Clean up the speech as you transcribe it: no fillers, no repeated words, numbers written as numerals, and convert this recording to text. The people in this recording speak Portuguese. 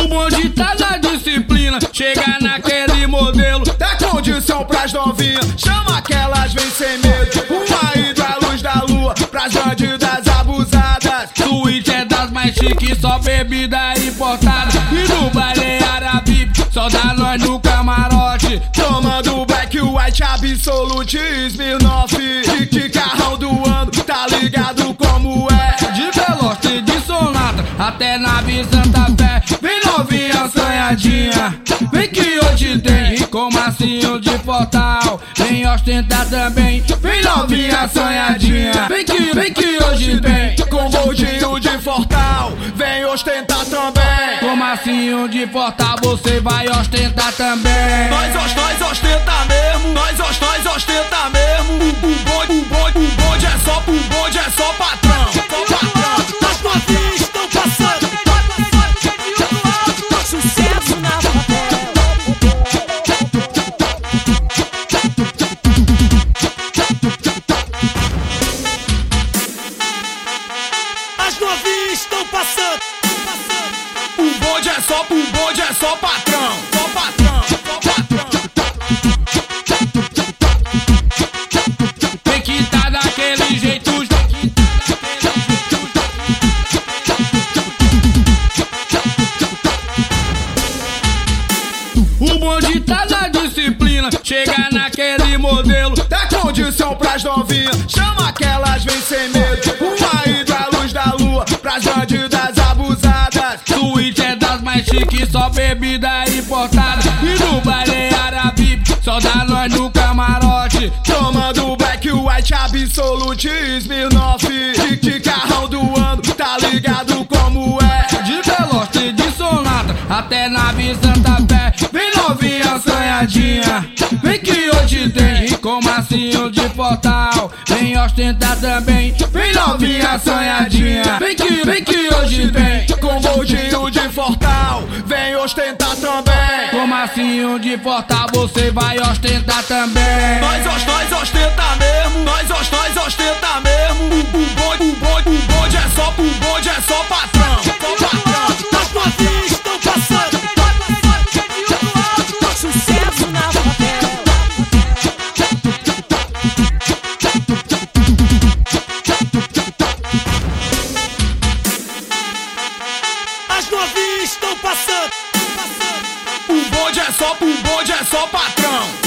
bonde tá na disciplina, chega naquele modelo, dá condição pras novinhas, chama aquelas vem sem medo. Uma ida à luz da lua, pras bandidas abusadas. Suíte é das mais chiques, só bebida importada. E no baile árabe, só dá nós no camarote, tomando Black White Absolute Smirnoff. De carrão do ano, tá ligado como é? De Veloz, de Sonata, até na Santa Fé. Vem novinha assanhadinha, vem que hoje tem. E com massinho de portal, vem ostentar também. Vem novinha assanhadinha, vem que hoje tem. Com gordinho de portal, vem ostentar também. Com massinho de portal, você vai ostentar também. Nós ostenta mesmo, nós ostenta mesmo. O bonde é só patrão, só patrão. As novinhas estão passando, sucesso na favela. As novinhas estão passando. O bonde é só patrão, só patrão, só patrão. Tem que tá daquele jeito, o bonde tá na disciplina, chega naquele modelo, dá condição pras novinhas, chama aquelas vem sem medo. Uma ida à luz da lua, pras bandidas abusadas. Suíte é das mais chiques, só bebida importada. E no baile árabe, só dá nós no camarote, tomando Black White Absolute Smirnoff. De carrão do ano, tá ligado como é? De Veloz, de Sonata, até na Santa Fé. Vem novinha assanhadinha, vem que hoje tem. E com massinho de portal, vem ostentar também. Vem novinha assanhadinha, vem que hoje tem. Com gordinho de portal, vem ostentar também. Com massinho de portal, você vai ostentar também. Nós ostenta mesmo, nós ostenta mesmo. O bonde é só patrão, só patrão. As novinhas estão passando, sucesso na favela. As novinhas estão passando. O bonde é só patrão.